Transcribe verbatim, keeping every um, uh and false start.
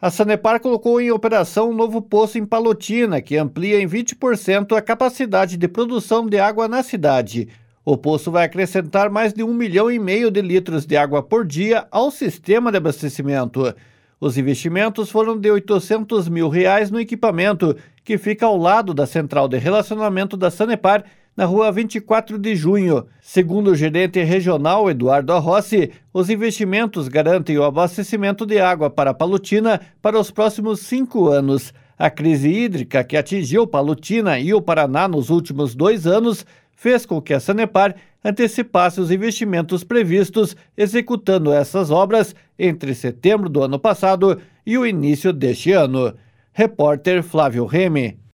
A Sanepar colocou em operação um novo poço em Palotina, que amplia em vinte por cento a capacidade de produção de água na cidade. O poço vai acrescentar mais de um milhão e meio de litros de água por dia ao sistema de abastecimento. Os investimentos foram de oitocentos mil reais no equipamento, que fica ao lado da central de relacionamento da Sanepar, na rua vinte e quatro de junho. Segundo o gerente regional Eduardo Arrossi, os investimentos garantem o abastecimento de água para Palotina para os próximos cinco anos. A crise hídrica que atingiu Palotina e o Paraná nos últimos dois anos fez com que a Sanepar antecipasse os investimentos previstos, executando essas obras entre setembro do ano passado e o início deste ano. Repórter Flávio Remy.